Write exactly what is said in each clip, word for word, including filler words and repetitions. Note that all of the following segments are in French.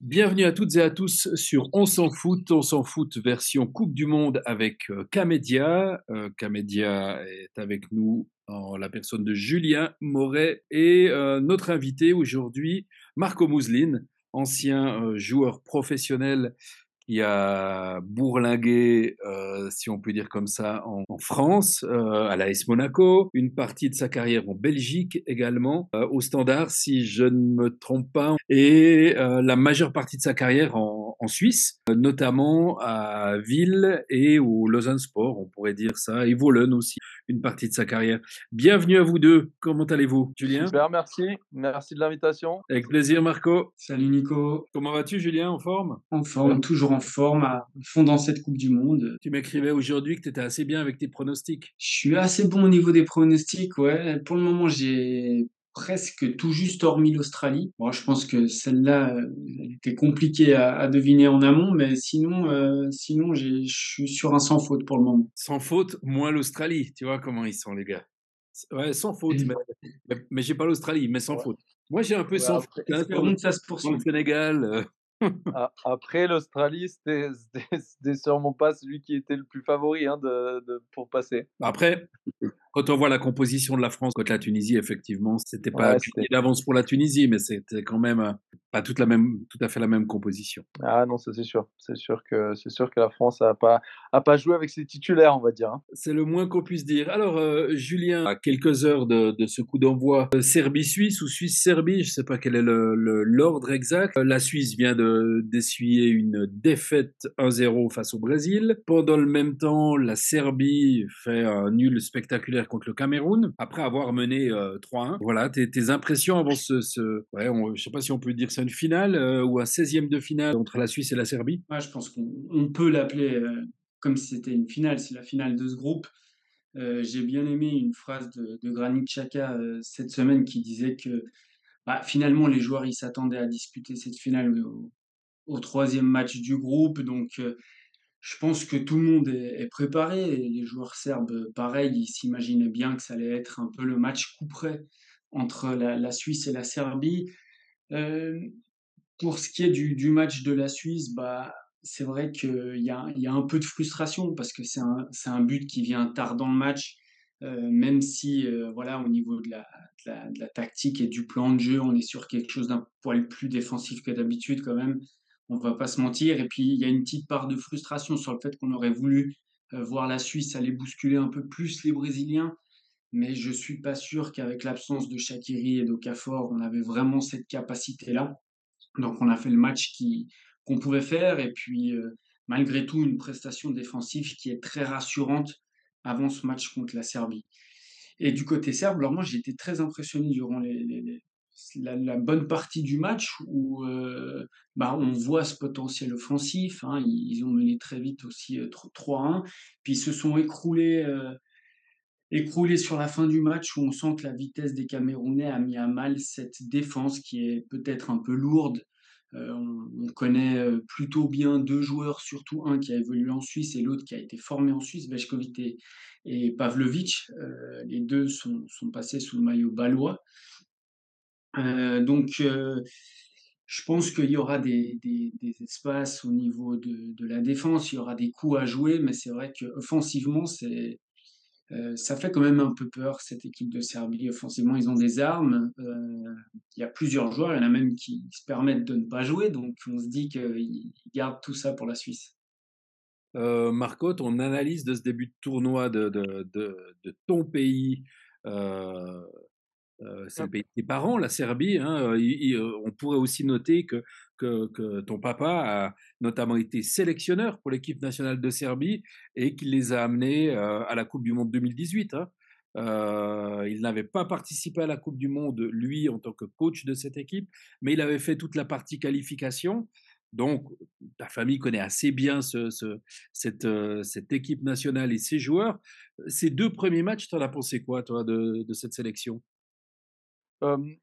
Bienvenue à toutes et à tous sur On s'en fout, On s'en fout version Coupe du Monde avec euh, Kamedia. Euh, Kamedia est avec nous en la personne de Julien Moret et euh, notre invité aujourd'hui, Marco Mouzlin, ancien euh, joueur professionnel qui a bourlingué, euh, si on peut dire comme ça, en, en France, euh, à l'A S Monaco, une partie de sa carrière en Belgique également, euh, au Standard, si je ne me trompe pas, et euh, la majeure partie de sa carrière en, en Suisse, euh, notamment à Ville et au Lausanne Sport, on pourrait dire ça, et Wohlen aussi, une partie de sa carrière. Bienvenue à vous deux, comment allez-vous, Julien? Super, merci. Merci de l'invitation. Avec plaisir, Marco. Salut Nico, Comment vas-tu, Julien, en forme? en forme, toujours en forme, à fond dans cette Coupe du Monde. Tu m'écrivais aujourd'hui que tu étais assez bien avec tes pronostics. Je suis assez bon au niveau des pronostics, ouais. Pour le moment, j'ai presque tout juste hormis l'Australie. Bon, je pense que celle-là, euh, elle était compliquée à, à deviner en amont, mais sinon, euh, sinon, j'ai, je suis sur un sans faute pour le moment. Sans faute, moins l'Australie. Tu vois comment ils sont, les gars. Ouais, sans faute, mais, mais, mais j'ai pas l'Australie, mais sans Ouais, faute. Moi, j'ai un peu ouais, sans faute, après, hein, sur, le, Espérons que ça se sur le poursuive. Sénégal. euh. a- après l'Australie, c'était c'était- c'était sûrement pas celui qui était le plus favori hein, de, de- pour passer. Après, quand on voit la composition de la France contre la Tunisie, effectivement, c'était pas Ouais, gagné c'était. d'avance pour la Tunisie, mais c'était quand même euh, pas toute la même, tout à fait la même composition. Ah non, ça c'est sûr. C'est sûr que c'est sûr que la France a pas a pas joué avec ses titulaires, on va dire, hein. C'est le moins qu'on puisse dire. Alors, euh, Julien, à quelques heures de, de ce coup d'envoi, euh, Serbie-Suisse ou Suisse-Serbie, je ne sais pas quel est le, le- l'ordre exact. Euh, La Suisse vient de, d'essuyer une défaite un zéro face au Brésil. Pendant le même temps, la Serbie fait un nul spectaculaire contre le Cameroun, après avoir mené euh, trois un. Voilà, tes, tes impressions avant ce... ce ouais, on- je ne sais pas si on peut dire c'est une finale euh, ou un seizième de finale entre la Suisse et la Serbie. Ouais, je pense qu'on on peut l'appeler euh, comme si c'était une finale, c'est la finale de ce groupe. Euh, j'ai bien aimé une phrase de, de Granit Xhaka euh, cette semaine qui disait que bah, finalement les joueurs ils s'attendaient à disputer cette finale au, au troisième match du groupe, donc euh, je pense que tout le monde est, est préparé et les joueurs serbes, euh, pareil, ils s'imaginaient bien que ça allait être un peu le match coup près entre la, la Suisse et la Serbie. Euh, pour ce qui est du, du match de la Suisse, bah, c'est vrai qu'il y a, il y a un peu de frustration parce que c'est un, c'est un but qui vient tard dans le match, euh, même si euh, voilà, au niveau de la, de, la, de la tactique et du plan de jeu, on est sur quelque chose d'un poil plus défensif que d'habitude quand même. On va pas se mentir. Et puis il y a une petite part de frustration sur le fait qu'on aurait voulu euh, voir la Suisse aller bousculer un peu plus les Brésiliens. Mais je suis pas sûr qu'avec l'absence de Shaqiri et d'Okafor, on avait vraiment cette capacité-là. Donc on a fait le match qui, qu'on pouvait faire et puis euh, malgré tout une prestation défensive qui est très rassurante avant ce match contre la Serbie. Et du côté serbe, alors moi j'ai été très impressionné durant les, les- les- la, la bonne partie du match où euh, bah, on voit ce potentiel offensif. Hein, ils, ils ont mené très vite aussi euh, trois un, puis ils se sont écroulés, euh, écroulés sur la fin du match où on sent que la vitesse des Camerounais a mis à mal cette défense qui est peut-être un peu lourde. Euh, on, on connaît euh, plutôt bien deux joueurs, surtout un qui a évolué en Suisse et l'autre qui a été formé en Suisse, Vejkovic et, et Pavlovic. Euh, les deux sont, sont passés sous le maillot balois. Euh, donc, euh, je pense qu'il y aura des, des- des espaces au niveau de, de la défense, il y aura des coups à jouer, mais c'est vrai qu'offensivement, c'est, euh, ça fait quand même un peu peur, cette équipe de Serbie. Offensivement, ils ont des armes. Euh, il y a plusieurs joueurs, il y en a même qui se permettent de ne pas jouer. Donc, on se dit qu'ils gardent tout ça pour la Suisse. Euh, Marco, ton analyse de ce début de tournoi de, de, de, de ton pays, euh, euh, c'est le pays de tes parents, la Serbie. Hein, euh, il- il- euh, on pourrait aussi noter que, que, que ton papa a notamment été sélectionneur pour l'équipe nationale de Serbie et qu'il les a amenés euh, à la Coupe du Monde deux mille dix-huit. Hein. Euh, il n'avait pas participé à la Coupe du Monde, lui, en tant que coach de cette équipe, mais il avait fait toute la partie qualification. Donc, ta famille connaît assez bien ce, ce- cette, euh, cette équipe nationale et ses joueurs. Ces deux premiers matchs, tu en as pensé quoi, toi, de, de cette sélection? Euh,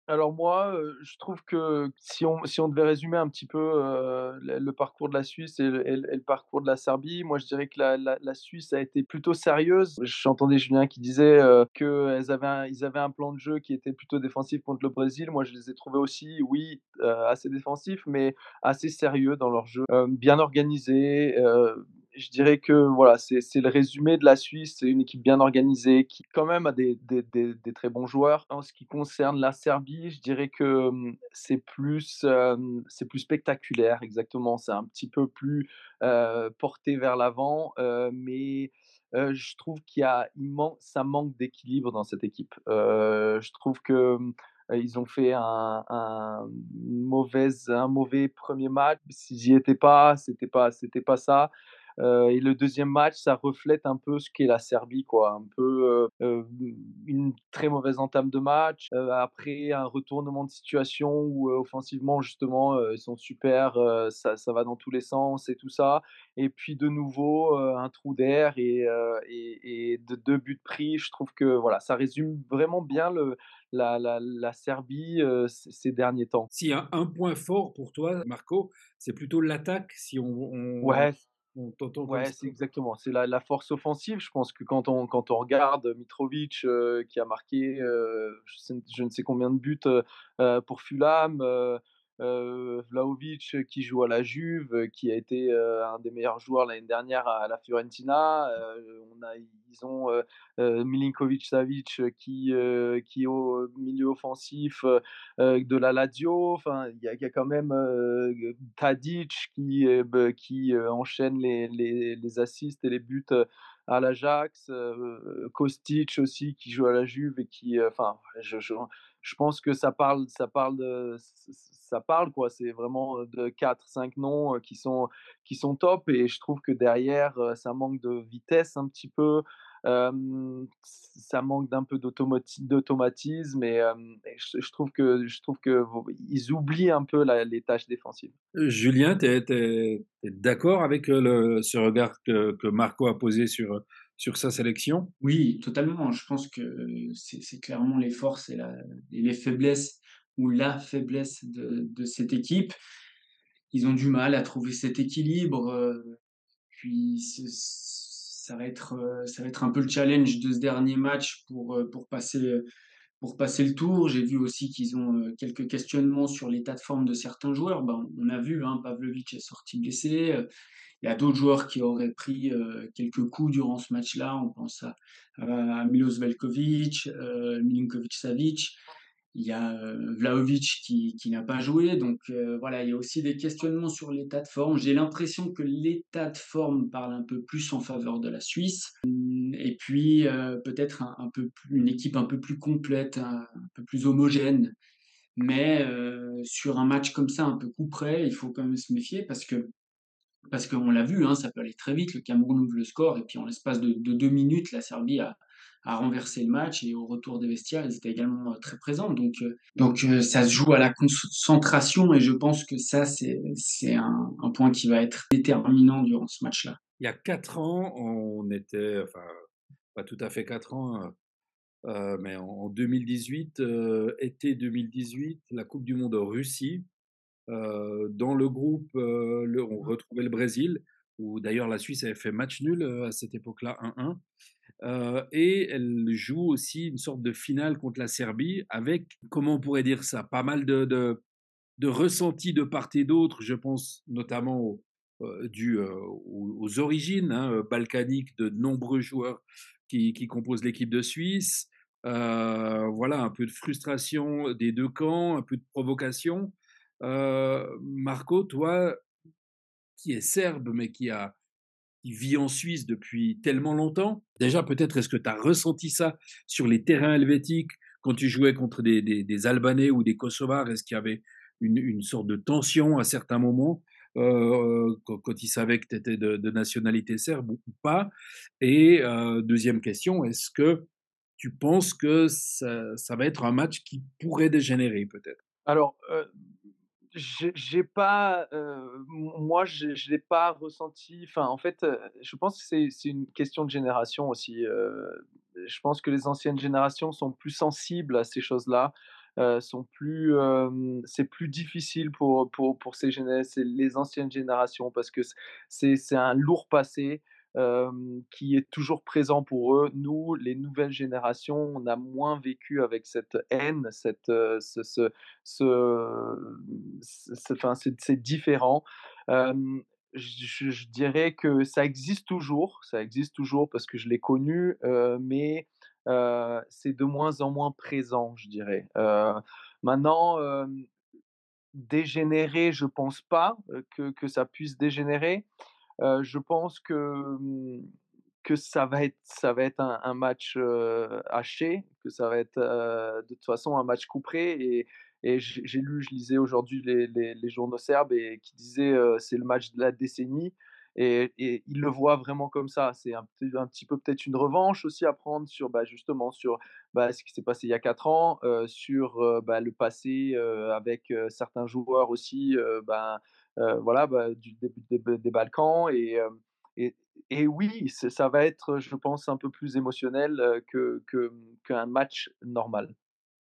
Alors moi, heu, je trouve que si on si on devait résumer un petit peu, heu, le le parcours de la Suisse et le et le et le parcours de la Serbie, moi je dirais que la la la Suisse a été plutôt sérieuse. J'entendais Julien qui disait, heu, qu'elles avaient un ils avaient un plan de jeu qui était plutôt défensif contre le Brésil. Moi je les ai trouvés aussi, oui, heu, assez défensifs, mais assez sérieux dans leur jeu, hem, bien organisés, heu, je dirais que voilà, c'est c'est le résumé de la Suisse. C'est une équipe bien organisée qui quand même a des des des des très bons joueurs. En ce qui concerne la Serbie, je dirais que, mmh, c'est plus, hem, c'est plus spectaculaire, exactement. C'est un petit peu plus, heu, porté vers l'avant, heu, mais, heu, je trouve qu'il y a il man ça manque d'équilibre dans cette équipe. Heu, je trouve que, mmh, ils ont fait un un une mauvaise un mauvais premier match. S'ils y étaient pas, c'était pas c'était pas ça. Heu et le deuxième match, ça reflète un peu ce qu'est la Serbie, quoi. Un peu, heu heu, une très mauvaise entame de match, heu, après un retournement de situation où, heu, offensivement, justement, heu, ils sont super, heu, ça ça va dans tous les sens et tout ça et puis de nouveau, heu, un trou d'air et heu et et de deux buts pris. Je trouve que, voilà, ça résume vraiment bien le la la la Serbie, heu, ces ces derniers temps. S'il y a un point fort pour toi, Marco, c'est plutôt l'attaque, si on on Ouais. on t'entend comme Ouais, ça? c'est exactement, c'est la la force offensive. Je pense que quand on quand on regarde Mitrovic, heu, qui a marqué, heu, je sais je ne sais combien de buts, heu heu, pour Fulham, heu heu, Vlahovic euh, qui joue à la Juve, heu, qui a été, heu, un des meilleurs joueurs l'année dernière à la Fiorentina. Heu, on a ils ont, heu heu, Milinkovic-Savic euh, qui, heu, qui est au milieu offensif, heu heu, de la Lazio. Enfin, il y a il y a quand même, heu, Tadic qui, heu, be qui, heu, enchaîne les les les assists et les buts, heu, à l'Ajax, heu, Kostic aussi qui joue à la Juve et qui, heu, enfin, je je je pense que ça parle ça parle de ç ç ça parle quoi. C'est vraiment, heu, de quatre cinq noms, heu, qui sont qui sont top et je trouve que derrière, heu, ça manque de vitesse un petit peu. Hem, ça manque d'un peu d'automati d'automatisme et hem et je je trouve que je trouve que vo ils oublient un peu la les tâches défensives. Heu, Julien, tu es tu es tu es d'accord avec, heu, le ce regard que que Marco a posé sur, heu, sur sa sélection? Oui, totalement. Je pense que c'est c'est clairement les forces et la et les faiblesses ou la faiblesse de de cette équipe. Ils ont du mal à trouver cet équilibre, heu, puis ce ça va être, heu, ça va être un peu le challenge de ce dernier match pour, heu, pour passer, heu, pour passer le tour. J'ai vu aussi qu'ils ont, heu, quelques questionnements sur l'état de forme de certains joueurs. Ben, on a vu, hein, Pavlovic est sorti blessé, heu, il y a d'autres joueurs qui auraient pris, heu, quelques coups durant ce match-là. On pense à à Milos Veljković, heu, Milinković-Savić. Il y a, heu, Vlahovic qui qui n'a pas joué, donc heu, voilà, il y a aussi des questionnements sur l'état de forme. J'ai l'impression que l'état de forme parle un peu plus en faveur de la Suisse. Mmh et puis, heu, peut-être un un peu plus une équipe un peu plus complète, un un peu plus homogène. Mais heu, sur un match comme ça, un peu coup-près, il faut quand même se méfier parce que parce qu'on l'a vu, hein, ça peut aller très vite. Le Cameroun ouvre le score et puis en l'espace de de deux minutes, la Serbie a a renversé le match et au retour des vestiaires, ils étaient également, heu, très présents. Donc heu donc heu, ça se joue à la concentration et je pense que ça, c'est c'est un un point qui va être déterminant durant ce match-là. Il y a quatre ans, on était enfin, pas tout à fait quatre ans, heu heu, mais en en deux mille dix-huit, heu, été deux mille dix-huit, la coupe du monde en Russie. Heu, dans le groupe, heu, le on retrouvait le Brésil, où d'ailleurs la Suisse avait fait match nul, heu, à cette époque-là, un un. Heu et elle joue aussi une sorte de finale contre la Serbie avec, comment on pourrait dire ça? Pas mal de de de ressentis de part et d'autre. Je pense notamment au heu, dû, heu, aux aux origines, hein, heu, balkaniques de nombreux joueurs qui qui composent l'équipe de Suisse. Heu, voilà, un peu de frustration des deux camps, un peu de provocation. Heu, Marco, toi, qui es serbe, mais qui a qui vit en Suisse depuis tellement longtemps, déjà peut-être est-ce que tu as ressenti ça sur les terrains helvétiques quand tu jouais contre des des des Albanais ou des Kosovars? Est-ce qu'il y avait une une sorte de tension à certains moments, heu, quand quand ils savaient que tu étais de de nationalité serbe ou pas? Et heu, deuxième question, est-ce que tu penses que ça ça va être un match qui pourrait dégénérer peut-être? Alors, heu, j'ai j'ai pas, heu, m moi, je je l'ai pas ressenti. Enfin, en fait, heu, je pense que c'est c'est une question de génération aussi, heu, je pense que les anciennes générations sont plus sensibles à ces choses-là. heu, sont plus, hem, c'est plus difficile pour pour pour ces géné c'est les anciennes générations parce que c c'est c'est un lourd passé, hem, qui est toujours présent pour eux. Nous, les nouvelles générations, on a moins vécu avec cette haine, cette, heu, ce ce ce, ce ce enfin, c'est c'est différent. Hem, je je je dirais que ça existe toujours, ça existe toujours parce que je l'ai connu, heu, mais heu, c'est de moins en moins présent, je dirais. Heu, maintenant, hem, dégénérer, je pense pas, heu, que que ça puisse dégénérer. Heu, je pense que, mmh, que ça va être ça va être un un match, heu, haché, que ça va être, heu, de toute façon un match couperé et et j'ai j'ai lu, je lisais aujourd'hui les les les journaux serbes et qui disaient, heu: «C'est le match de la décennie» et et ils le voient vraiment comme ça. C'est un petit un petit peu peut-être une revanche aussi à prendre sur, bah, justement sur, bah, ce qui s'est passé il y a quatre ans, heu, sur, heu, bah, le passé, heu, avec, heu, certains joueurs aussi, heu, ben, heu, voilà, bah, du des des des Balkans et hem et et oui, c'est ça va être, je pense, un peu plus émotionnel, heu, que que, mmh, qu'un match normal.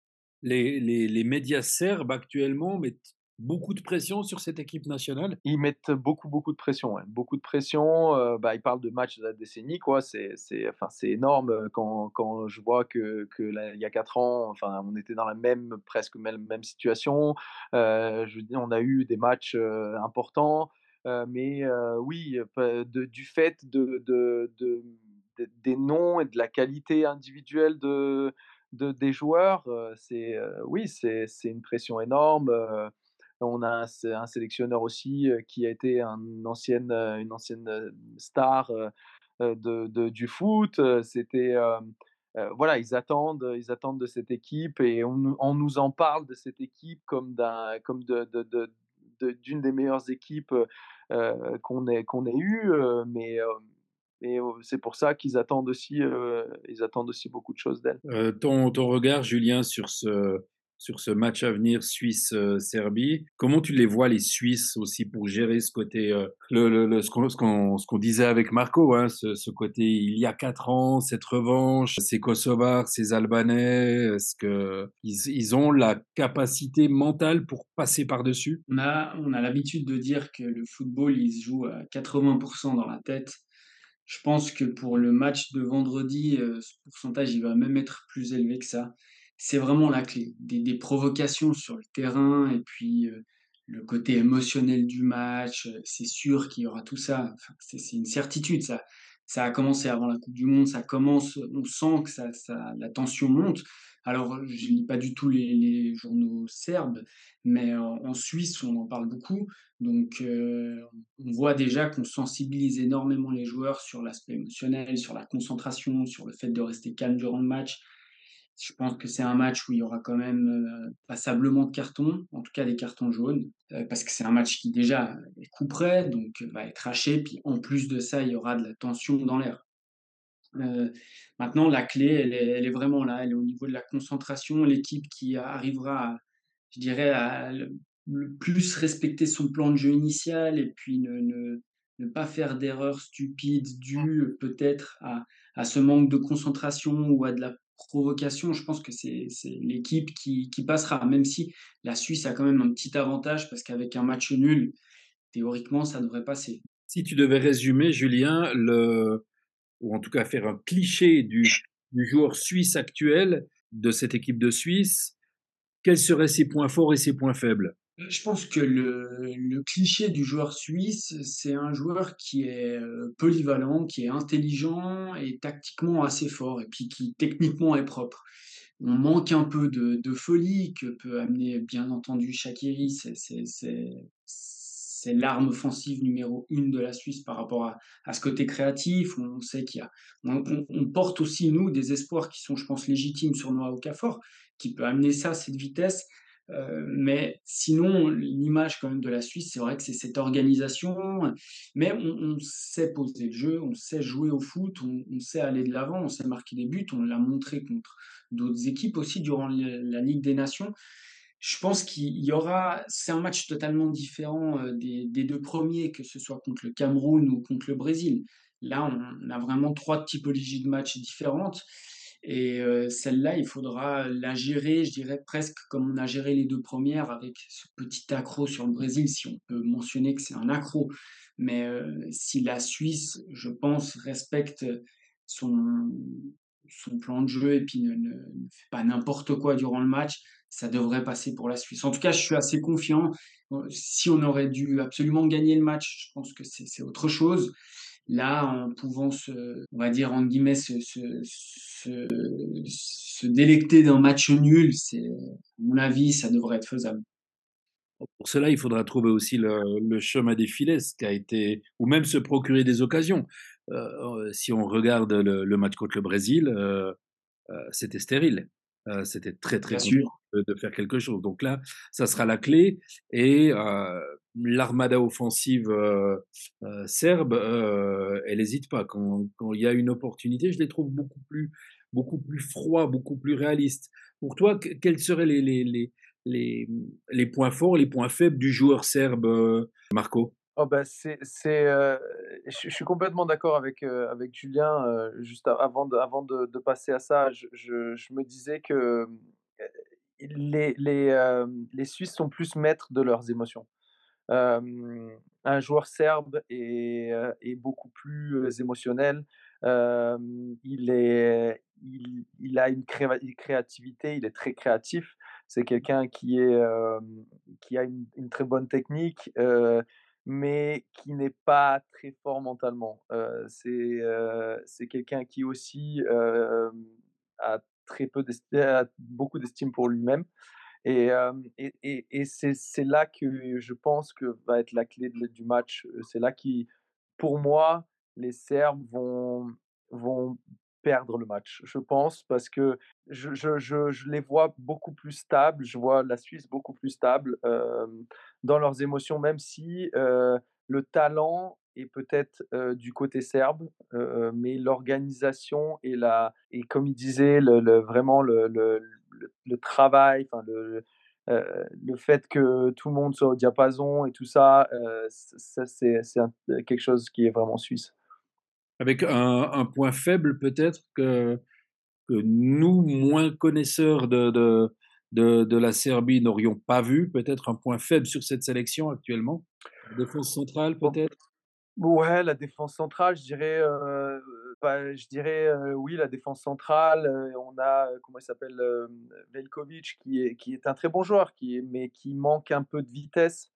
Les les les médias serbes actuellement mettent beaucoup de pression sur cette équipe nationale? Ils mettent beaucoup, beaucoup de pression, ouais, beaucoup de pression, heu, bah, ils parlent de match de la décennie, quoi. C'est c'est enfin, c'est énorme, heu, quand quand je vois que que là, il y a quatre ans, enfin, on était dans la même presque même même situation. Heu, je veux dire, on a eu des matchs, heu, importants, heu, mais heu, oui, pe de du fait de de de des des noms et de la qualité individuelle de de des joueurs, heu, c'est, heu, oui, c'est c'est une pression énorme, heu on a un sé un sélectionneur aussi, heu, qui a été un ancienne, heu, une ancienne, heu, star, heu heu, de de du foot, heu, c'était, hem, heu, voilà, ils attendent, ils attendent de cette équipe et on nous on nous en parle de cette équipe comme d'un comme de de de de d'une des meilleures équipes, heu heu, qu'on ait qu'on ait eues, heu, mais hem, mais heu, c'est pour ça qu'ils attendent aussi, heu, ils attendent aussi beaucoup de choses d'elle. Heu, ton ton regard, Julien, sur ce sur ce match à venir Suisse, heu, Serbie, comment tu les vois les Suisses aussi pour gérer ce côté, heu, le le le ce qu'on ce qu'on ce qu'on disait avec Marco, hein, ce ce côté il y a quatre ans, cette revanche, ces Kosovars, ces Albanais, est-ce qu'ils ils ont la capacité mentale pour passer par-dessus? On a, on a l'habitude de dire que le football, il se joue à quatre-vingts pour cent dans la tête. Je pense que pour le match de vendredi, heu, ce pourcentage, il va même être plus élevé que ça. C'est vraiment la clé. Des des provocations sur le terrain et puis, heu, le côté émotionnel du match, heu, c'est sûr qu'il y aura tout ça. Enfin, c'est c'est une certitude, ça ça a commencé avant la coupe du monde, ça commence, on sent que ça ça la tension monte. Alors, je lis pas du tout les les journaux serbes, mais en en Suisse, on en parle beaucoup. Donc, heu, on voit déjà qu'on sensibilise énormément les joueurs sur l'aspect émotionnel, sur la concentration, sur le fait de rester calme durant le match. Je pense que c'est un match où il y aura quand même, heu, passablement de cartons, en tout cas des cartons jaunes, heu, parce que c'est un match qui déjà est couperet, donc heu, va être haché, puis en plus de ça, il y aura de la tension dans l'air. Heu, Maintenant la clé, elle est elle est vraiment là, elle est au niveau de la concentration. L'équipe qui arrivera à, je dirais, à le le plus respecter son plan de jeu initial et puis ne ne ne pas faire d'erreurs stupides dues peut-être à à ce manque de concentration ou à de la provocation. Je pense que c'est c'est l'équipe qui qui passera, même si la Suisse a quand même un petit avantage parce qu'avec un match nul, théoriquement, ça devrait passer. Si tu devais résumer, Julien, le ou en tout cas faire un cliché du du joueur suisse actuel, de cette équipe de Suisse, quels seraient ses points forts et ses points faibles? Je pense que le le cliché du joueur suisse, c'est un joueur qui est, heu, polyvalent, qui est intelligent et tactiquement assez fort et puis qui techniquement est propre. On manque un peu de de folie que peut amener bien entendu Shaqiri, c'est c'est c'est c'est l'arme offensive numéro une de la Suisse par rapport à à ce côté créatif. On sait qu'il y a on on on porte aussi nous des espoirs qui sont, je pense, légitimes sur Noah Okafor, qui peut amener ça, cette vitesse. Heu, mais sinon, l'image quand même de la Suisse, c'est vrai que c'est cette organisation, mais on on sait poser le jeu, on sait jouer au foot, on on sait aller de l'avant, on sait marquer des buts, on l'a montré contre d'autres équipes aussi durant le la Ligue des Nations. Je pense qu'il y aura, c'est un match totalement différent, heu, des des deux premiers, que ce soit contre le Cameroun ou contre le Brésil. Là, on a vraiment trois typologies de matchs différentes Et heu, celle-là, il faudra la gérer, je dirais presque comme on a géré les deux premières avec ce petit accroc sur le Brésil, si on peut mentionner que c'est un accroc. Mais heu, si la Suisse, je pense, respecte son son plan de jeu et puis ne ne ne fait pas n'importe quoi durant le match, ça devrait passer pour la Suisse. En tout cas, je suis assez confiant. Heu, si on aurait dû absolument gagner le match, je pense que c'est c'est autre chose. Là, en pouvant se on va dire, entre guillemets, se se se se délecter d'un match nul, c'est à mon avis, ça devrait être faisable. Pour cela, il faudra trouver aussi le le chemin des filets, ce qui a été ou même se procurer des occasions. Heu heu, si on regarde le le match contre le Brésil, heu heu, c'était stérile. Heu, c'était très, très Bien compliqué sûr. de de faire quelque chose. Donc là, ça sera la clé et heu, l'armada offensive, heu heu, serbe, heu, elle hésite pas. Quand quand il y a une opportunité, je les trouve beaucoup plus beaucoup plus froids, beaucoup plus réalistes. Pour toi, que quels seraient les les les les, mmh, les points forts, les points faibles du joueur serbe, heu, Marco? Oh bah, c'est c'est, heu, je je suis complètement d'accord avec, heu, avec Julien, heu, juste a avant de avant de de passer à ça, je je je me disais que, hem, les les, hem, les Suisses sont plus maîtres de leurs émotions. Hem, un joueur serbe est, heu, est beaucoup plus, heu, émotionnel. Hem, il est il il a une créva une créativité, il est très créatif. C'est quelqu'un qui est, hem, qui a une une très bonne technique, heu, mais qui n'est pas très fort mentalement. Heu, c'est, heu, c'est quelqu'un qui aussi, hem, a très peu d'est a beaucoup d'estime pour lui-même. Et, hem, et et et c'est c'est là que je pense que va être la clé de du match. Heu, c'est là qui, pour moi, les Serbes vont vont perdre le match. Je pense parce que je je je je les vois beaucoup plus stables, je vois la Suisse beaucoup plus stable, hem, dans leurs émotions, même si, heu, le talent est peut-être, heu, du côté serbe, heu, mais l'organisation et la et comme il disait, le le vraiment le le le le travail, enfin le heu, le fait que tout le monde soit au diapason et tout ça, heu, ç ça c'est c'est un quelque chose qui est vraiment suisse. Avec un un point faible peut-être que que nous, moins connaisseurs de de de de la Serbie, n'aurions pas vu? Peut-être un point faible sur cette sélection actuellement? La défense centrale Bon, peut-être? ouais, la défense centrale, je dirais, heu, bah, je dirais, heu, oui, la défense centrale, heu, on a, heu, comment il s'appelle? Hem, Veljković qui est qui est un très bon joueur, qui est mais qui manque un peu de vitesse.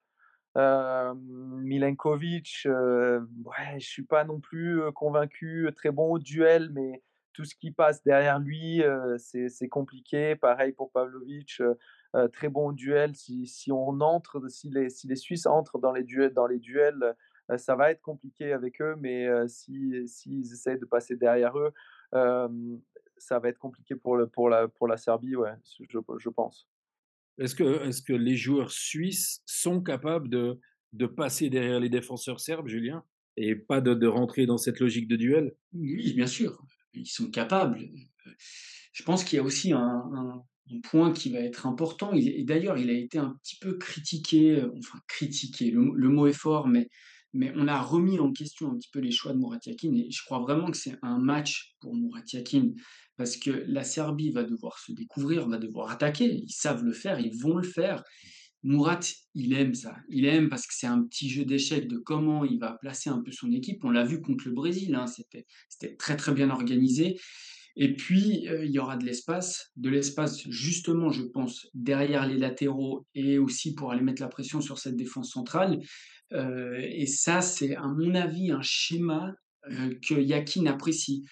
Hem, Milenkovic, heu, ouais, je suis pas non plus, heu, convaincu, très bon au duel, mais tout ce qui passe derrière lui, heu, c'est c'est compliqué. Pareil pour Pavlovic, heu heu, très bon au duel. Si si on entre, si les si les Suisses entrent dans les duels dans les duels, heu, ça va être compliqué avec eux, mais heu, si s'ils essayent de passer derrière eux, hem, ça va être compliqué pour le pour la pour la Serbie, ouais, je je pense. Est-ce que est-ce que les joueurs suisses sont capables de de passer derrière les défenseurs serbes, Julien? Et pas de de rentrer dans cette logique de duel? Oui, bien sûr, ils sont capables. Heu, je pense qu'il y a aussi un un un point qui va être important, il et d'ailleurs, il a été un petit peu critiqué, heu, enfin critiqué, le mot le mot est fort, mais mais on a remis en question un petit peu les choix de Murat Yakin et je crois vraiment que c'est un match pour Murat Yakin. Parce que la Serbie va devoir se découvrir, va devoir attaquer. Ils savent le faire, ils vont le faire. Murat, il aime ça. Il aime parce que c'est un petit jeu d'échecs de comment il va placer un peu son équipe. On l'a vu contre le Brésil, hein, c'était c'était très, très bien organisé. Et puis, heu, il y aura de l'espace, de l'espace justement, je pense, derrière les latéraux et aussi pour aller mettre la pression sur cette défense centrale. Heu et ça, c'est à mon avis un schéma, heu, que Yakin apprécie.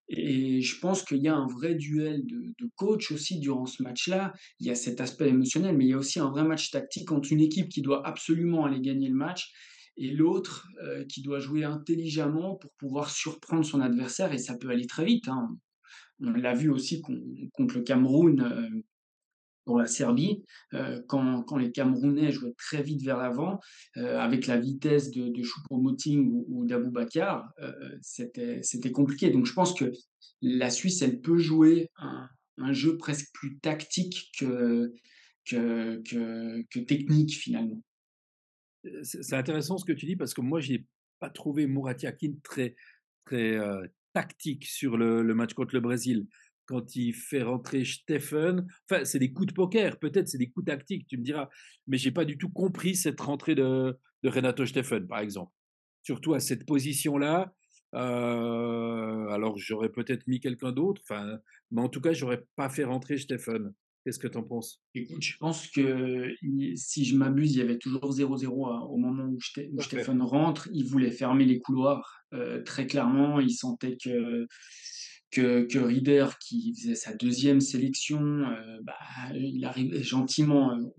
Et je pense qu'il y a un vrai duel de de coach aussi durant ce match-là. Il y a cet aspect émotionnel, mais il y a aussi un vrai match tactique entre une équipe qui doit absolument aller gagner le match et l'autre, heu, qui doit jouer intelligemment pour pouvoir surprendre son adversaire et ça peut aller très vite, hein. On l'a vu aussi con contre le Cameroun, heu, pour la Serbie, heu, quand quand les Camerounais jouaient très vite vers l'avant, heu, avec la vitesse de de Choupo-Moting ou ou d'Aboubacar, heu, c'était c'était compliqué. Donc je pense que la Suisse, elle peut jouer un un jeu presque plus tactique que que que que technique finalement. Heu, c'est c'est intéressant ce que tu dis parce que moi j'ai pas trouvé Murat Yakin très très, heu, tactique sur le le match contre le Brésil. quand il fait rentrer Steffen. Enfin, c'est des coups de poker, peut-être c'est des coups tactiques, tu me diras. Mais j'ai pas du tout compris cette rentrée de, de Renato Steffen, par exemple. Surtout à cette position-là. Euh, alors, j'aurais peut-être mis quelqu'un d'autre, enfin, mais en tout cas, j'aurais pas fait rentrer Steffen. Qu'est-ce que tu en penses? Écoute, je pense que il- si je m'abuse, il y avait toujours zéro zéro à- au moment où, Ste- où Tout à fait. Stéphane rentre. Il voulait fermer les couloirs. Euh, très clairement, il sentait que, que, que Rieder, qui faisait sa deuxième sélection, euh, bah, il arrivait gentiment euh,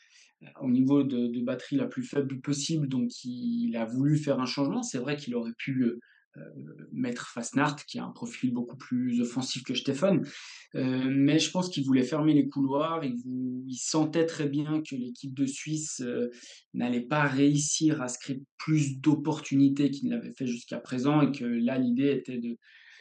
au niveau de, de batterie la plus faible possible. Donc, il, a voulu faire un changement. C'est vrai qu'il aurait pu euh, mettre Fasnart, qui a un profil beaucoup plus offensif que Stéphane. Euh, mais je pense qu'il voulait fermer les couloirs. Il, vou- il sentait très bien que l'équipe de Suisse euh, n'allait pas réussir à se créer plus d'opportunités qu'il ne l'avait fait jusqu'à présent. Et que là, l'idée était de,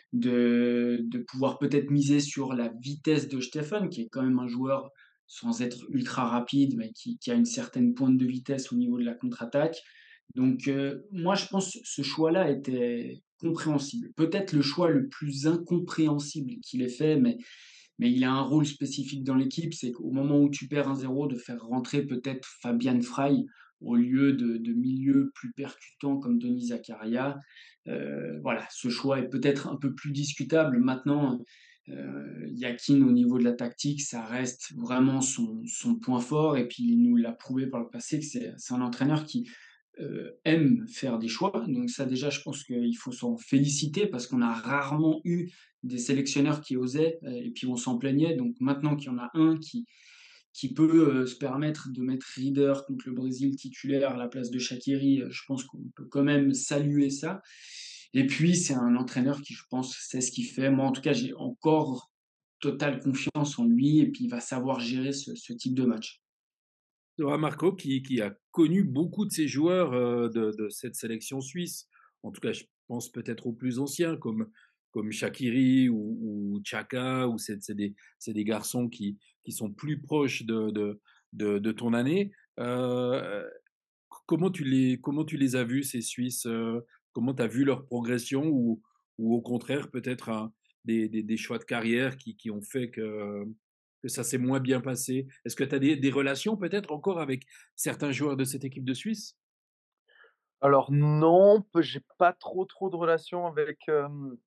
de, de pouvoir peut-être miser sur la vitesse de Stéphane, qui est quand même un joueur sans être ultra rapide, mais qui, qui a une certaine pointe de vitesse au niveau de la contre-attaque. Donc, euh, moi, je pense que ce choix-là était compréhensible. Peut-être le choix le plus incompréhensible qu'il ait fait, mais, mais il a un rôle spécifique dans l'équipe, c'est qu'au moment où tu perds un zéro, de faire rentrer peut-être Fabian Frey au lieu de, de milieux plus percutants comme Denis Zakaria. Euh, voilà, ce choix est peut-être un peu plus discutable. Maintenant, euh, Yakin, au niveau de la tactique, ça reste vraiment son, son point fort. Et puis, il nous l'a prouvé par le passé que c'est c'est un entraîneur qui euh, aime faire des choix. Donc ça déjà, je pense qu'il faut s'en féliciter parce qu'on a rarement eu des sélectionneurs qui osaient euh, et puis on s'en plaignait. Donc maintenant qu'il y en a un qui, qui peut euh, se permettre de mettre Rieder contre le Brésil titulaire à la place de Shaqiri, euh, je pense qu'on peut quand même saluer ça. Et puis c'est un entraîneur qui, je pense, sait ce qu'il fait. Moi, en tout cas, j'ai encore totale confiance en lui et puis il va savoir gérer ce, ce type de match. Laura Marco, qui, qui a connu beaucoup de ces joueurs euh, de, de cette sélection suisse. En tout cas, je pense peut-être aux plus anciens, comme, comme Shaqiri ou, ou Chaka, ou c'est c'est des, c'est des garçons qui, qui sont plus proches de, de, de, de ton année. Euh, comment, tu les, comment tu les as vus, ces Suisses? euh, Comment tu as vu leur progression ou, ou au contraire, peut-être un- des, des, des choix de carrière qui, qui ont fait que, que ça s'est moins bien passé? Est-ce que tu as des, des relations peut-être encore avec certains joueurs de cette équipe de Suisse? Alors non, peu j'ai pas trop, trop de relations avec, hem,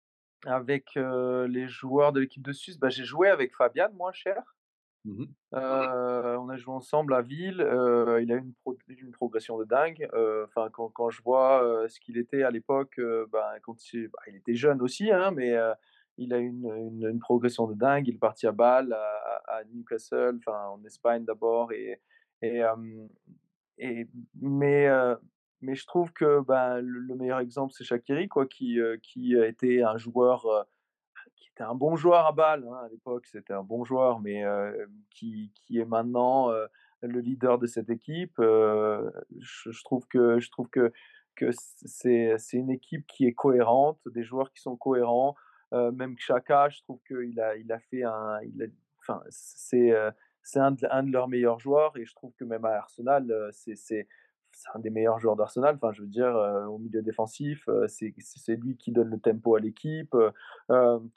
avec, heu, les joueurs de l'équipe de Suisse. Bah, j'ai joué avec Fabian, moi, Cher. Mhm. Heu, on a joué ensemble à Ville, heu, il a eu une pro une progression de dingue, heu, enfin quand quand je vois, heu, ce qu'il était à l'époque, heu, ben, quand il bah, il était jeune aussi, hein, mais heu, il a eu une une une progression de dingue. Il est parti à Bâle, à à à Newcastle, enfin en Espagne d'abord et et hem et mais heu, mais je trouve que, ben, le le meilleur exemple, c'est Shaqiri quoi, qui, heu, qui a été un joueur, heu qui était un bon joueur à Bâle, hein, à l'époque, c'était un bon joueur, mais heu, qui qui est maintenant, heu, le leader de cette équipe. Heu, je je trouve que je trouve que que c'est c'est une équipe qui est cohérente, des joueurs qui sont cohérents. Heu, même Xhaka, je trouve qu'il a il a fait un il a enfin, c'est, heu, c'est un de un de leurs meilleurs joueurs et je trouve que même à Arsenal, heu, c'est c'est c'est un des meilleurs joueurs d'Arsenal. Enfin, je veux dire, heu, au milieu défensif, heu, c'est c'est lui qui donne le tempo à l'équipe, heu, hem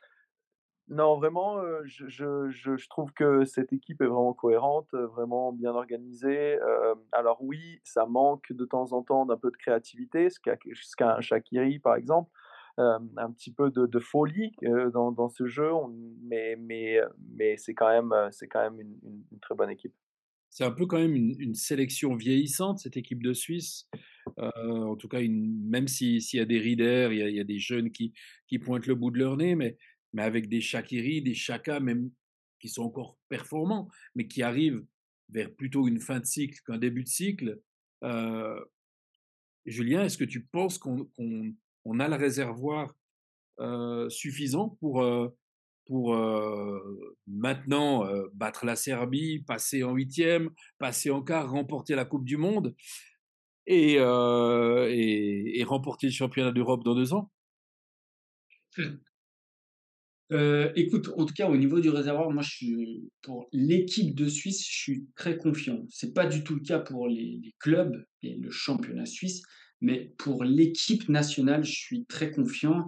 non, vraiment, heu, je je je je trouve que cette équipe est vraiment cohérente, heu, vraiment bien organisée. Hem, alors oui, ça manque de temps en temps d'un peu de créativité, ce qu'a ce qu'a un Shaqiri, par exemple. Hem, un petit peu de de folie, heu, dans dans ce jeu, on mais mais heu, mais c'est quand même, heu, c'est quand même une une une très bonne équipe. C'est un peu quand même une, une sélection vieillissante, cette équipe de Suisse. Euh, en tout cas, une, même si- s'il y a des Rieder, il y a, il y a des jeunes qui, qui pointent le bout de leur nez, mais, mais avec des Shaqiri, des Chaka, même qui sont encore performants, mais qui arrivent vers plutôt une fin de cycle qu'un début de cycle. Euh, Julien, est-ce que tu penses qu'on qu'on- on a le réservoir euh, suffisant pour, euh, pour euh, maintenant euh, battre la Serbie, passer en huitième, passer en quart, remporter la Coupe du Monde et, euh, et, et remporter le championnat d'Europe dans deux ans? Euh, écoute, en tout cas, au niveau du réservoir, moi, je suis pour l'équipe de Suisse, je suis très confiant. C'est pas du tout le cas pour les, les clubs et le championnat suisse, Mais pour l'équipe nationale, je suis très confiant.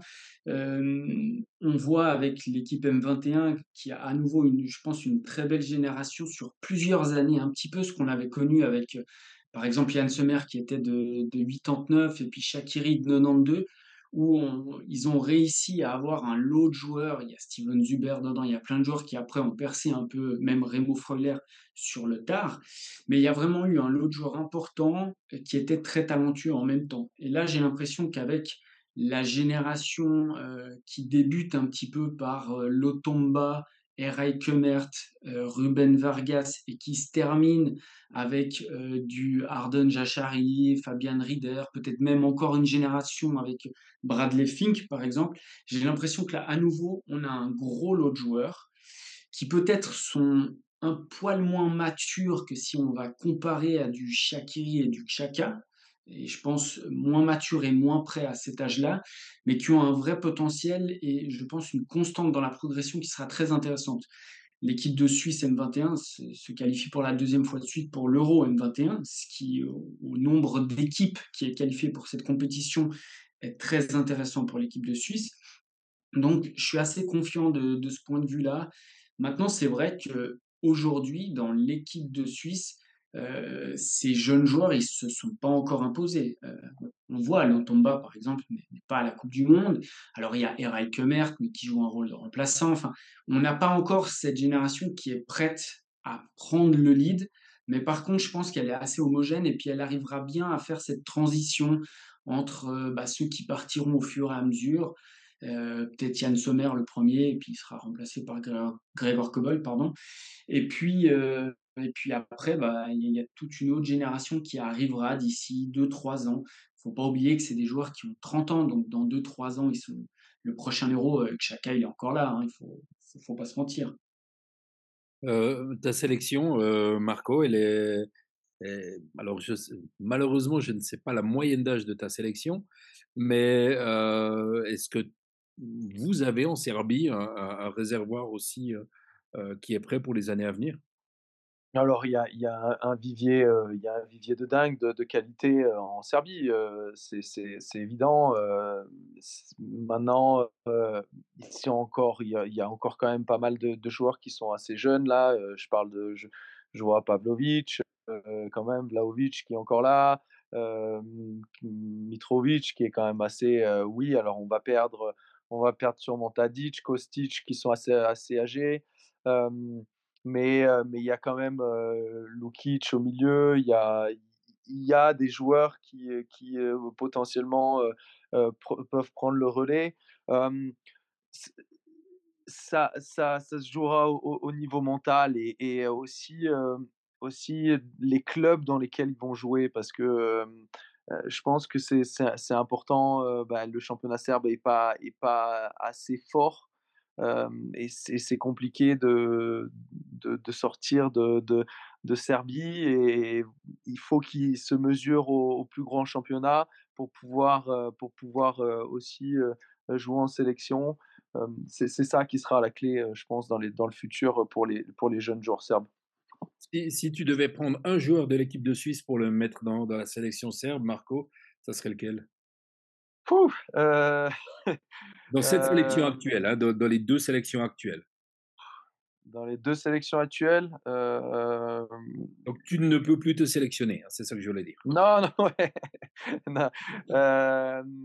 Hem, on voit avec l'équipe M vingt et un qui a à nouveau une je pense une très belle génération sur plusieurs années, un petit peu ce qu'on avait connu avec, heu, par exemple Yann Sommer qui était de de quatre-vingt-dix-neuf et puis Shaqiri de quatre-vingt-douze où on ils ont réussi à avoir un lot de joueurs. Il y a Steven Zuber dedans, il y a plein de joueurs qui après ont percé un peu, même Remo Freuler sur le tard. Mais il y a vraiment eu un lot de joueurs importants, heu, qui étaient très talentueux en même temps. Et là, j'ai l'impression qu'avec la génération, heu, qui débute un petit peu par, heu, Lotomba, Eray Kemert, heu, Ruben Vargas et qui se termine avec, heu, du Harden Jashari, Fabian Rieder, peut-être même encore une génération avec Bradley Fink, par exemple. J'ai l'impression que là, à nouveau, on a un gros lot de joueurs qui peut-être sont un poil moins matures que si on va comparer à du Shaqiri et du Xhaka, et je pense moins matures et moins prêts à cet âge-là, mais qui ont un vrai potentiel et je pense une constante dans la progression qui sera très intéressante. L'équipe de Suisse M vingt et un se, se qualifie pour la deuxième fois de suite pour l'Euro M vingt et un, ce qui, au, au nombre d'équipes qui est qualifiée pour cette compétition, est très intéressant pour l'équipe de Suisse. Donc, je suis assez confiant de, de ce point de vue-là. Maintenant, c'est vrai qu'aujourd'hui, dans l'équipe de Suisse, euh, ces jeunes joueurs, ils ne se sont pas encore imposés. Euh, on voit Lotomba, par exemple, n'est n'est pas à la Coupe du Monde. Alors, il y a Eray Kemert, mais qui joue un rôle de remplaçant. Enfin, on n'a pas encore cette génération qui est prête à prendre le lead. Mais par contre, je pense qu'elle est assez homogène et puis elle arrivera bien à faire cette transition entre euh, bah, ceux qui partiront au fur et à mesure. Euh, peut-être Yann Sommer le premier, et puis il sera remplacé par Gregor, Gregor Kobol, pardon. Et puis, euh, et puis après, bah, il y, y a toute une autre génération qui arrivera d'ici deux trois ans. Il ne faut pas oublier que c'est des joueurs qui ont trente ans, donc dans deux trois ans, ils sont, le prochain Euro, euh, Xhaka, il est encore là, hein, il ne faut, faut, faut pas se mentir. Euh, ta sélection, euh, Marco, elle est, est- alors je sais- malheureusement, je ne sais pas la moyenne d'âge de ta sélection, mais euh, est-ce que vous avez en Serbie un, un- un réservoir aussi euh, euh, qui est prêt pour les années à venir? Alors il y a il y a un vivier, heu, il y a un vivier de dingue de de qualité, heu, en Serbie, heu, c'est c'est c'est évident, heu, s maintenant, heu, ici encore, il y a il y a encore quand même pas mal de de joueurs qui sont assez jeunes là, heu, je parle de je je vois Pavlovic, heu, quand même, Vlahovic qui est encore là, hem, Mitrovic qui est quand même assez, heu, oui, alors on va perdre, on va perdre sûrement Tadic, Kostic qui sont assez assez âgés, hem mais heu, mais il y a quand même, heu, Lukic au milieu, il y a il y a des joueurs qui, heu, qui, heu, potentiellement, heu heu, pre peuvent prendre le relais. Hem, c ça ça ça se jouera au au au niveau mental et et aussi, hem, aussi les clubs dans lesquels ils vont jouer parce que, hem, heu, je pense que c'est c'est c'est important, heu, bah, le championnat serbe est pas est pas assez fort, hem et c'est c'est compliqué de de de sortir de de de Serbie et il faut qu'ils se mesurent au au plus grand championnat pour pouvoir, heu, pour pouvoir, heu, aussi, heu, jouer en sélection. Hem, c'est c'est ça qui sera la clé, heu, je pense dans les dans le futur, pour les pour les jeunes joueurs serbes. Si, si tu devais prendre un joueur de l'équipe de Suisse pour le mettre dans, dans la sélection serbe, Marco, ça serait lequel? Fou! Heu, Dans cette sélection heu, actuelle, hein, dans, dans les deux sélections actuelles. dans les deux sélections actuelles, hem, Donc tu ne peux plus te sélectionner, hein, c'est ça que je voulais dire. non, non, ouais, non, hem,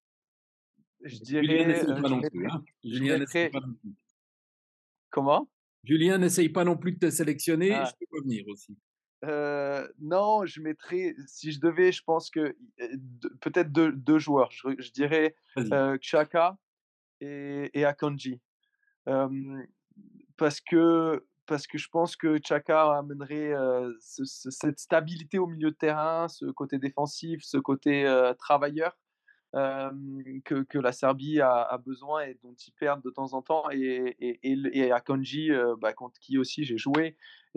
je Julien dirais, n'essaye heu, pas je non plus, mettrais hein. je Julien n'essaye mettrais pas non plus. comment? Julien n'essaye pas non plus de te sélectionner, je Ah, peux pas venir aussi. heu, non, je mettrais si je devais, je pense que, heu, deux peut-être deux 2 joueurs. Je je dirais, Vas-y. heu, Xhaka et et Akanji. Hem, parce que parce que je pense que Xhaka amènerait, heu, ce ce cette stabilité au milieu de terrain, ce côté défensif, ce côté, heu, travailleur, hem, que que la Serbie a a besoin et dont ils perdent de temps en temps et et et l et Akanji, heu, bah, contre qui aussi j'ai joué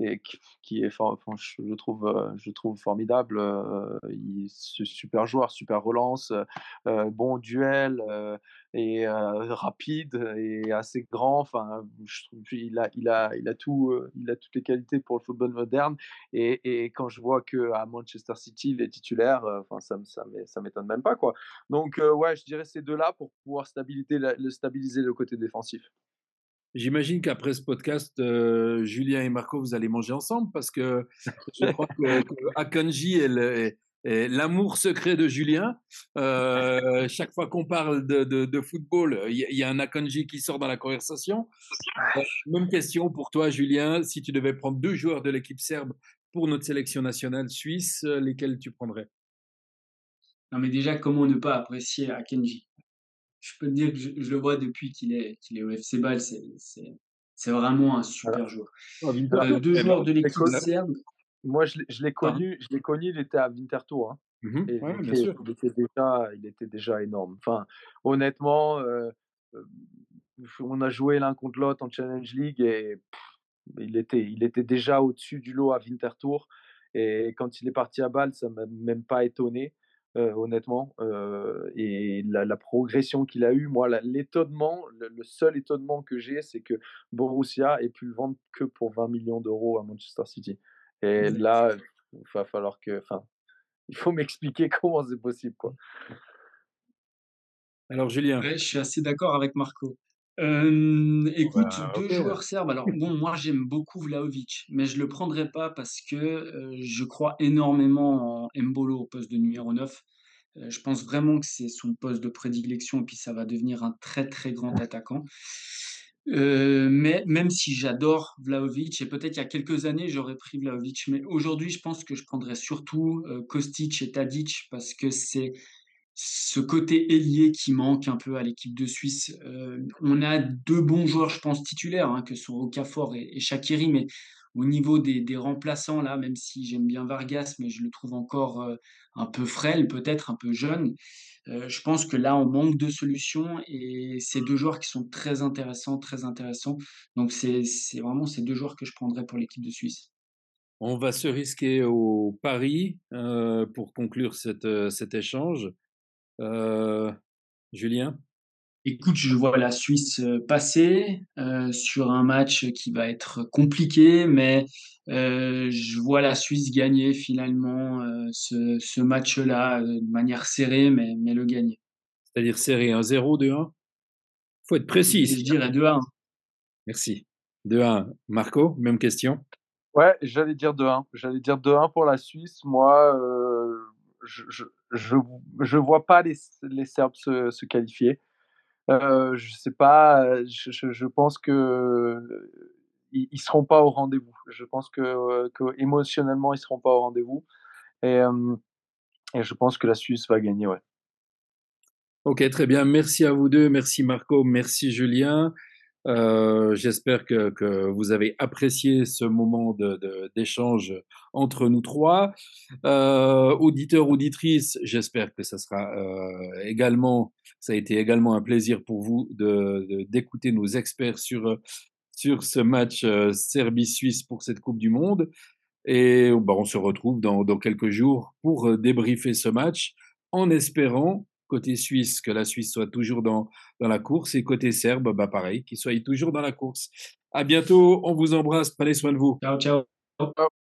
et qui, qui est, for- enfin, je, je trouve, euh, je trouve formidable. Euh, il, ce super joueur, super relance, euh, bon duel euh, et euh, rapide et assez grand. Enfin, je trouve qu'il a, il a, il a tout, euh, il a toutes les qualités pour le football moderne. Et, et quand je vois que à Manchester City, il est titulaire, euh, enfin, ça, me- ça, m'é- ça m'étonne même pas, quoi. Donc, euh, ouais, je dirais ces deux-là pour pouvoir stabiliser, la- le, stabiliser le côté défensif. J'imagine qu'après ce podcast, euh, Julien et Marco, vous allez manger ensemble parce que je crois que, que Akanji est le- est- est l'amour secret de Julien. Euh, chaque fois qu'on parle de, de- de football, il y, a il y a un Akanji qui sort dans la conversation. Euh, Même question pour toi, Julien. Si tu devais prendre deux joueurs de l'équipe serbe pour notre sélection nationale suisse, euh, lesquels tu prendrais? Non, mais déjà, comment ne pas apprécier Akenji? Je peux te dire que je, je le vois depuis qu'il est, qu'il est au F C Bâle, c'est, c'est, c'est vraiment un Voilà. super joueur. Oh, Euh, Winterthur, deux eh ben, joueurs de Les l'équipe co- serbe, Moi, je l'ai je l'ai pardon. connu, je l'ai connu, il était à Winterthur, hein, mhm, et il ouais, bien était, sûr. il était déjà, il était déjà énorme. Enfin, honnêtement, euh, euh, on a joué l'un contre l'autre en Challenge League et il était, il était déjà au-dessus du lot à Winterthur. Et quand il est parti à Bâle, ça m'a même pas étonné, euh, honnêtement. Euh, et la, la progression qu'il a eue, moi, la- l'étonnement, le, le seul étonnement que j'ai, c'est que Borussia ait pu le vendre que pour vingt millions d'euros à Manchester City. Et là, il va falloir que, enfin, il faut m'expliquer comment c'est possible, quoi. Alors, Julien. Ouais, je suis assez d'accord avec Marco. Euh, Oh, écoute, bah, deux ok. joueurs serbes. Alors bon, moi j'aime beaucoup Vlahovic, mais je le prendrai pas parce que euh, je crois énormément en Embolo au poste de numéro neuf. Euh, je pense vraiment que c'est son poste de prédilection et puis ça va devenir un très très grand attaquant. Euh, mais même si j'adore Vlahovic, et peut-être il y a quelques années j'aurais pris Vlahovic, mais aujourd'hui je pense que je prendrais surtout euh, Kostic et Tadic parce que c'est ce côté ailier qui manque un peu à l'équipe de Suisse. Euh, on a deux bons joueurs, je pense, titulaires, hein, que sont Okafor et, et Shaqiri, mais au niveau des, des remplaçants, là, même si j'aime bien Vargas, mais je le trouve encore euh, un peu frêle, peut-être un peu jeune, euh, je pense que là, on manque de solutions et c'est deux joueurs qui sont très intéressants, très intéressants. Donc, c'est, c'est vraiment ces deux joueurs que je prendrais pour l'équipe de Suisse. On va se risquer au pari euh, pour conclure cette, euh, cet échange. Euh, Julien? Écoute, je vois la Suisse euh, passer euh, sur un match qui va être compliqué, mais euh, je vois la Suisse gagner finalement euh, ce, ce match-là euh, de manière serrée, mais, mais le gagner. C'est-à-dire serré un zéro, deux un? Faut être Je, précis je ici. dirais deux à un. Merci. deux un. Marco, même question. Ouais, j'allais dire deux un. J'allais dire deux un pour la Suisse. Moi, euh, je, je, je, je vois pas les, les Serbes se, se qualifier. Euh, je sais pas, je, je, je pense que euh, ils, ils seront pas au rendez-vous. Je pense que, euh, que émotionnellement ils seront pas au rendez-vous et, euh, et je pense que la Suisse va gagner. Ouais. Ok, très bien. Merci à vous deux. Merci Marco. Merci Julien. Euh, j'espère que, que vous avez apprécié ce moment de, de- d'échange entre nous trois. Euh, auditeurs, auditrices, j'espère que ça sera euh, également, ça a été également un plaisir pour vous de, de- d'écouter nos experts sur, sur ce match euh, Serbie-Suisse pour cette Coupe du Monde. Et bah, on se retrouve dans, dans quelques jours pour euh, débriefer ce match en espérant, côté suisse, que la Suisse soit toujours dans, dans la course et côté serbe, bah, pareil, qu'il soit toujours dans la course. À bientôt, on vous embrasse, prenez soin de vous. Ciao, ciao.